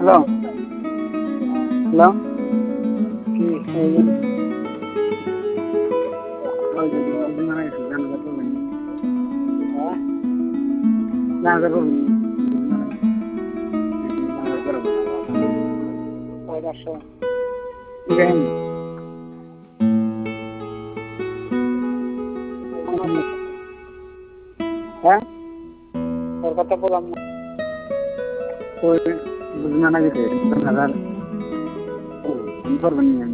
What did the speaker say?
hello hello কি হ্যাঁ তোর কথা বললাম বুঝনা না গেছে 10,000 করবেন